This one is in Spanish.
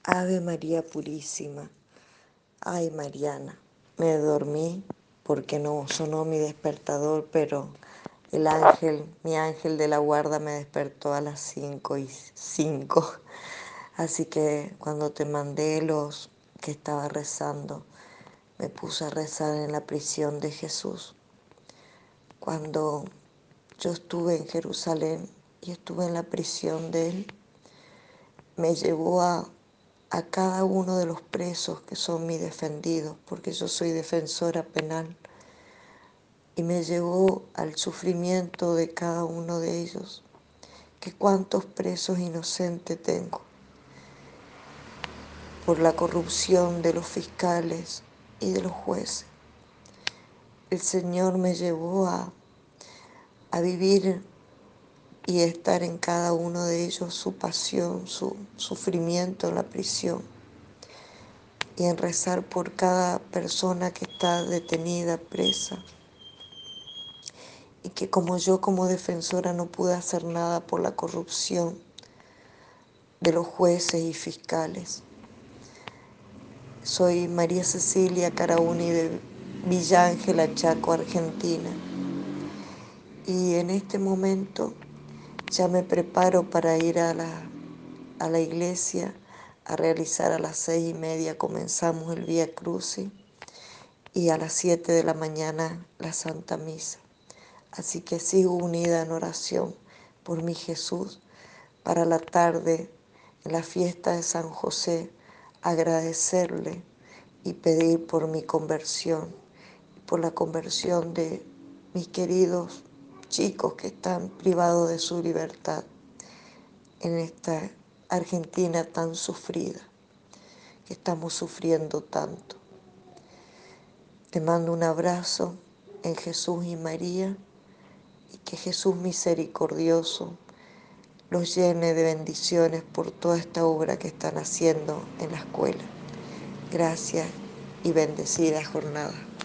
Ave María Purísima. Ay, Mariana, me dormí porque no sonó mi despertador, pero el ángel, mi ángel de la guarda me despertó a las 5:05. Así que cuando te mandé los que estaba rezando, me puse a rezar en la prisión de Jesús. Cuando yo estuve en Jerusalén y estuve en la prisión de Él, me llevó a cada uno de los presos que son mis defendidos, porque yo soy defensora penal, y me llevó al sufrimiento de cada uno de ellos, que cuántos presos inocentes tengo, por la corrupción de los fiscales y de los jueces. El Señor me llevó a vivir y estar en cada uno de ellos su pasión, su sufrimiento en la prisión, y en rezar por cada persona que está detenida, presa, y que como yo como defensora no pude hacer nada por la corrupción de los jueces y fiscales. Soy María Cecilia Carauni de Villa Ángela, Chaco, Argentina, y en este momento ya me preparo para ir a la iglesia a realizar. A las 6:30 comenzamos el Vía Crucis y a las 7 de la mañana la Santa Misa. Así que sigo unida en oración por mi Jesús, para la tarde, en la fiesta de San José, agradecerle y pedir por mi conversión, por la conversión de mis queridos chicos que están privados de su libertad en esta Argentina tan sufrida, que estamos sufriendo tanto. Te mando un abrazo en Jesús y María, y que Jesús misericordioso los llene de bendiciones por toda esta obra que están haciendo en la escuela. Gracias y bendecida jornada.